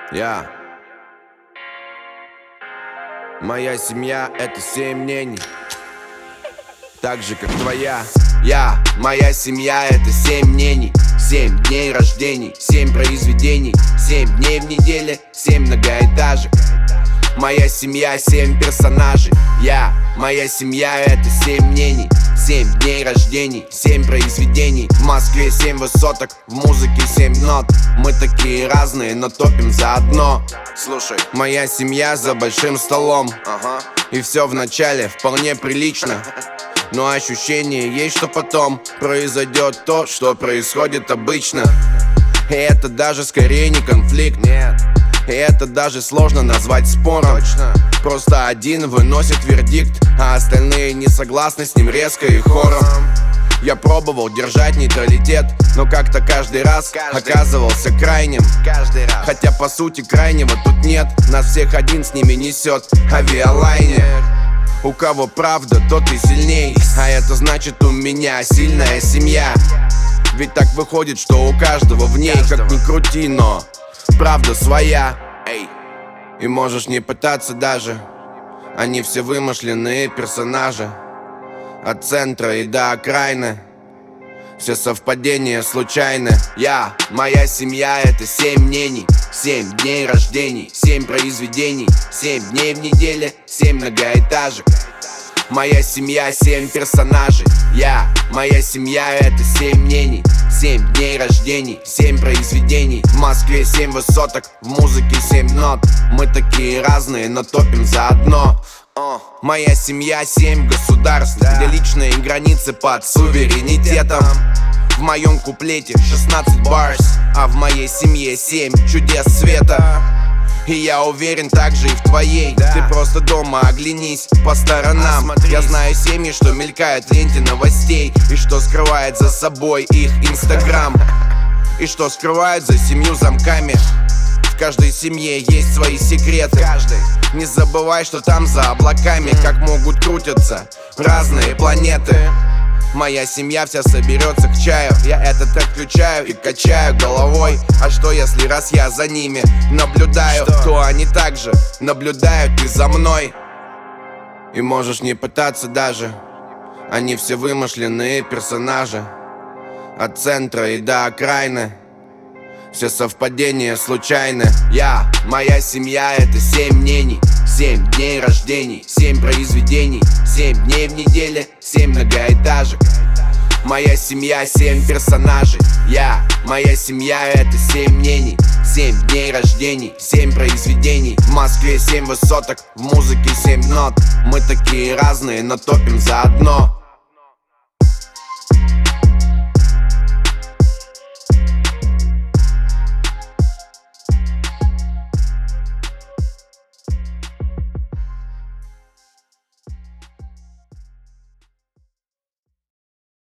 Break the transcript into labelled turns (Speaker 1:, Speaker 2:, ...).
Speaker 1: Я. Моя семья — это 7 мнений, так же, как твоя. Моя семья — это 7 мнений, 7 дней рождений, 7 произведений, 7 дней в неделе, 7 многоэтажек. Моя семья — 7 персонажей. Моя семья — это 7 мнений, 7 дней рождений, 7 произведений. В Москве 7 высоток, в музыке 7 нот. Мы такие разные, но топим заодно. Слушай, моя семья за большим столом, и все вначале вполне прилично, но ощущение есть, что потом произойдет то, что происходит обычно. И это даже скорее не конфликт, нет. И это даже сложно назвать спором. Просто один выносит вердикт, а остальные не согласны с ним резко и хором. Я пробовал держать нейтралитет, но как-то каждый раз оказывался крайним. Хотя по сути крайнего тут нет, нас всех один с ними несет авиалайнер. У кого правда, тот и сильней, а это значит, у меня сильная семья. Ведь так выходит, что у каждого в ней, как ни крути, но правда своя. И можешь не пытаться даже, они все вымышленные персонажи. От центра и до окраины все совпадения случайны. Моя семья — это 7 мнений, 7 дней рождений, 7 произведений, 7 дней в неделе, 7 многоэтажек. Моя семья — 7 персонажей. Моя семья — это 7 мнений, 7 дней рождений, 7 произведений. В Москве 7 высоток, в музыке 7 нот. Мы такие разные, но топим заодно. Моя семья — 7 государств, где личные границы под суверенитетом. В моем куплете 16 барс, а в моей семье 7 чудес света. И я уверен, так же и в твоей. Ты просто дома оглянись по сторонам. Я знаю семьи, что мелькают в ленте новостей, и что скрывает за собой их инстаграм, и что скрывают за 7 замками. В каждой семье есть свои секреты. Не забывай, что там за облаками как могут крутиться разные планеты. Моя семья вся соберется к чаю. Я этот трек включаю и качаю головой. А что если раз я за ними наблюдаю, то они также наблюдают и за мной. И можешь не пытаться даже, они все вымышленные персонажи. От центра и до окраины все совпадения случайны. Моя семья — это 7 мнений, 7 дней рождений, 7 произведений, 7 дней в неделе, 7 многоэтажек. Моя семья — 7 персонажей. Моя семья — это 7 мнений, 7 дней рождений, 7 произведений. В Москве 7 высоток, в музыке 7 нот. Мы такие разные, но топим заодно.